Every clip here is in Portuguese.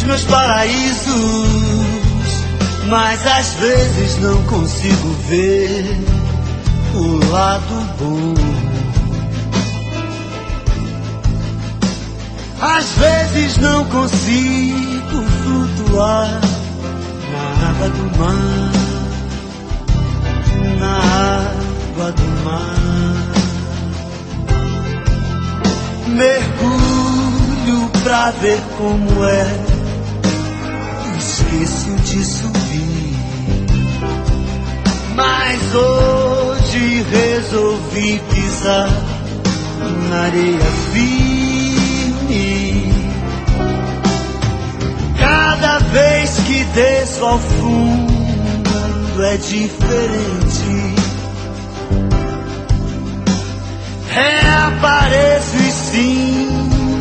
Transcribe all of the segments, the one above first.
meus paraísos, mas às vezes não consigo ver o lado bom. Às vezes não consigo flutuar na água do mar, na água do mar. Mergulho pra ver como é, esqueço de subir, mas hoje resolvi pisar na areia firme. Cada vez que desço ao fundo é diferente. Reapareço e sinto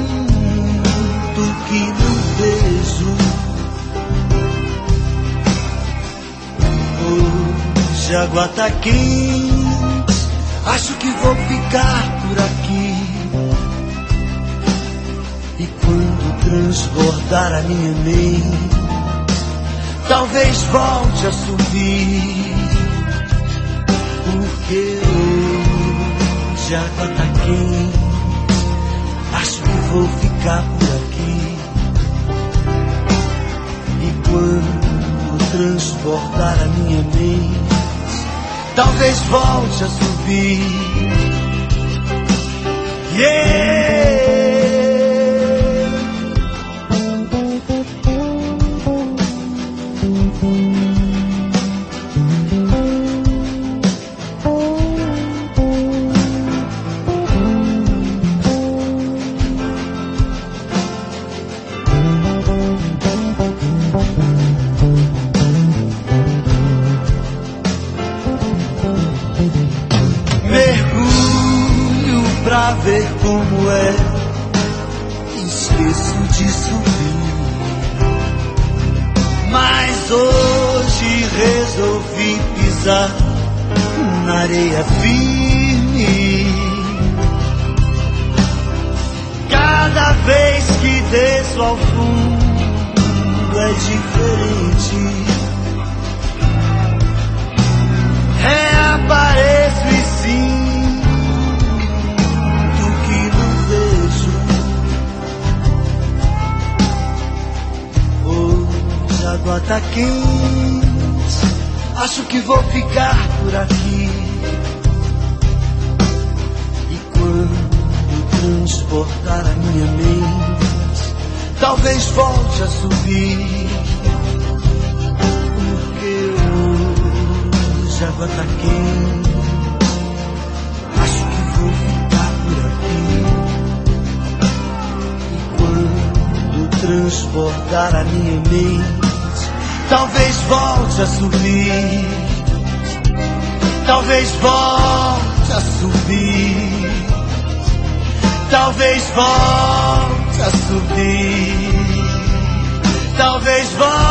que não vejo. Hoje a água tá quente, acho que vou ficar por aqui. E quando transbordar a minha mente, talvez volte a subir, porque hoje a água tá quente, acho que vou ficar por aqui. E quando transbordar a minha mente, talvez volte a subir. Yeah! Pra ver como é, esqueço de subir, mas hoje resolvi pisar na areia firme. Cada vez que desço ao fundo é diferente. Reapareço e sim a água tá quente, acho que vou ficar por aqui. E quando transportar a minha mente, talvez volte a subir, porque hoje a água tá quente, acho que vou ficar por aqui. E quando transbordar a minha mente, talvez volte a subir, talvez volte a subir, talvez volte a subir, talvez volte.